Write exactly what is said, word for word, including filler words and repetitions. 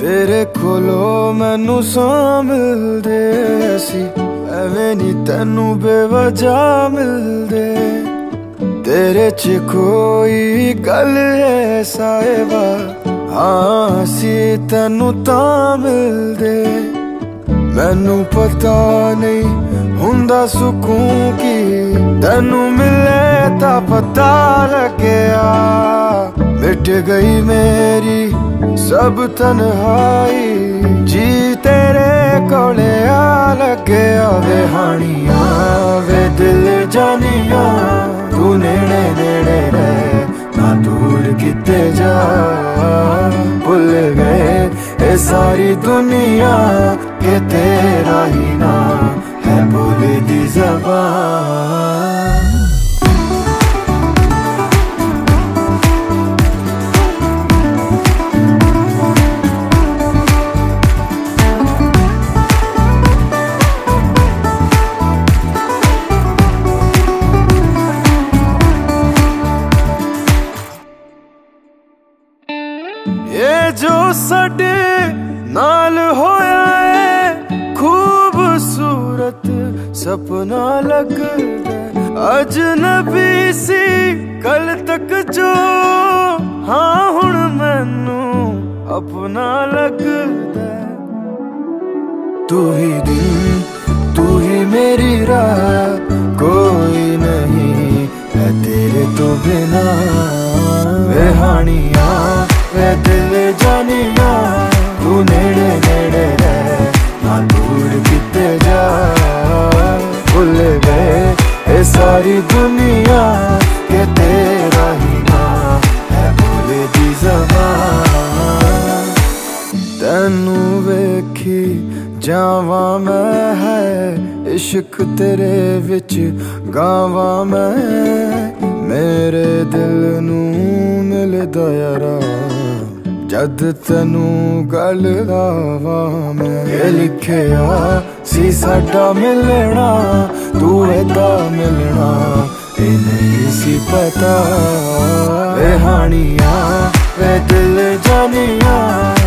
तेरे कोलो मैनू सौ मिलदे सी, एवें नी तैनू बेवजह मिलदे। तेरे च कोई गल है साहिबा, हाँ सी तैनू तां मिलदे। मैनू पता नहीं हुंदा सुकून की, तैनू मिले तां पता लग्या। मिट गई मेरी सब तन्हाई, जी तेरे कोले आ लग्या। वे हानिया वे दिल जानिया, तू नेड़े नेड़े रह ना दूर किते जा। भुल गए ये सारी दुनिया के तेरा ही ना है बोले दी ज़बान। ये जो साडे नाल होया है खूबसूरत सपना लगदा, अजनबी सी कल तक जो, हाँ हुण मैनू अपना लगदा। तू ही दिन तू ही मेरी राह, कोई नहीं है तेरे तो बिना। वे हानिया वे दिल जानिया, तू नेड़े नेड़े रह ना दूर किते जा। भुल गए ये सारी दुनिया के तेरा ही ना है बोले दी ज़बान। तैनू वेखी जावा मैं है इश्क तेरे विच गावा मैं। मेरे दिल नू मिलदा यारा जद तैनू गल लावा मैं। ये लिखिया सी साडा मिलना, तू एदा मिलना ये नहीं सी पता। वे हानिया वे दिल जानिया,